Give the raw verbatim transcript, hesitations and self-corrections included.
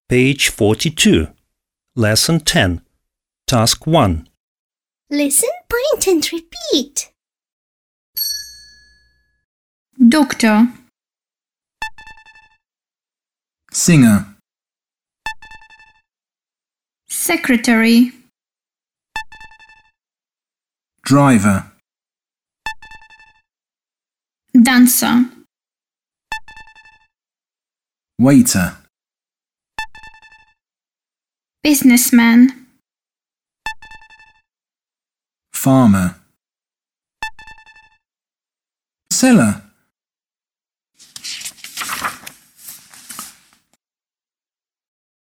Page forty-two. Lesson ten. Task one. Listen, point and repeat. Doctor, Singer, secretary, driver, dancer, waiter, businessman, farmer, seller,